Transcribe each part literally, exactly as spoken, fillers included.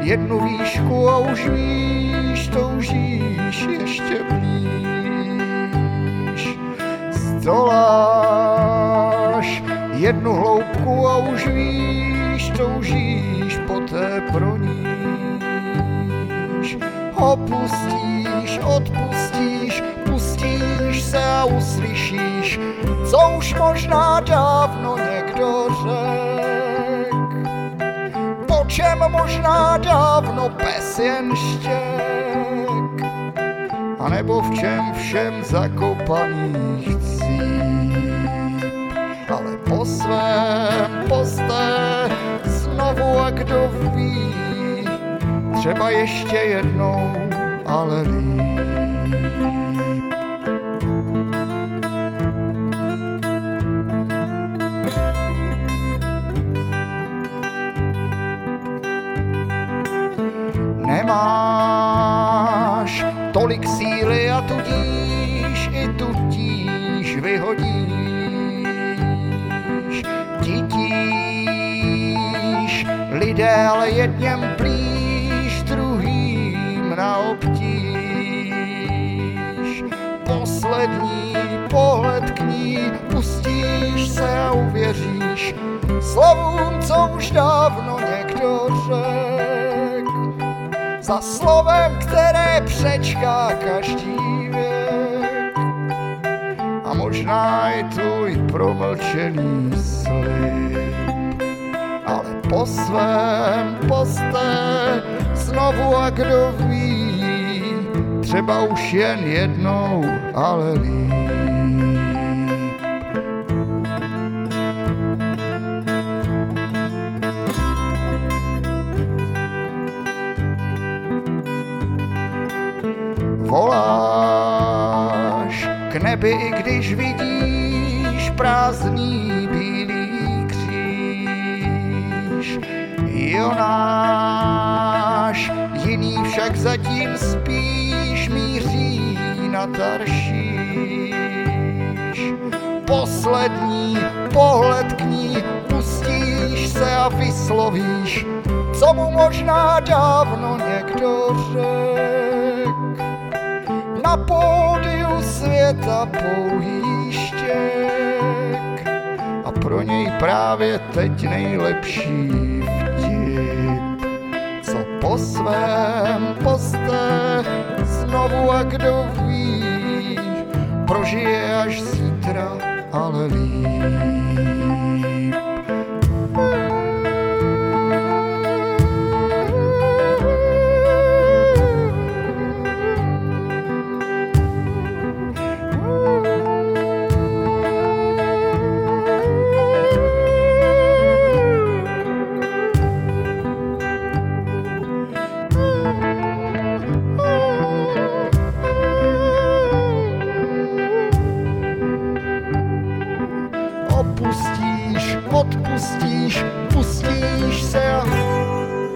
jednu výšku a už víš, toužíš ještě blíž. Zdoláš jednu hloubku a už víš, toužíš poté pro níž. Opustíš, odpustíš, pustíš se a uslyšíš, co už možná dávno někdo řek, po čem možná dávno pes jen štěk, anebo v čem všem zakopaných cíp. Ale po svém posté znovu a kdo ví, třeba ještě jednou, ale líp. Nemáš tolik síly a tudíž i tudíž vyhodíš. Titíš lidé, ale jedněm plíš, druhým na obtíž. Poslední pohled k ní pustíš se a uvěříš slovům, co už dávno někdo řek, za slovem, které přečká každý věk. A možná i tvůj promlčený slib, ale po svém posté znovu a kdo ví, třeba už jen jednou, ale líp. Voláš k nebi, i když vidíš prázdný bílý kříž. Jonáš, jiný však zatím spíš míří na Taršíš. Poslední pohled k ní pustíš se a vyslovíš, co mu možná dávno někdo řek. Na pódiu světa pouhý štěk a pro něj právě teď nejlepší vtip, co po svém posté znovu a kdo ví, prožije až zítra, ale líp. Opustíš, odpustíš, pustíš se a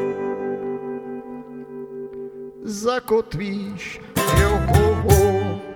zakotvíš. Jo, ho, ho.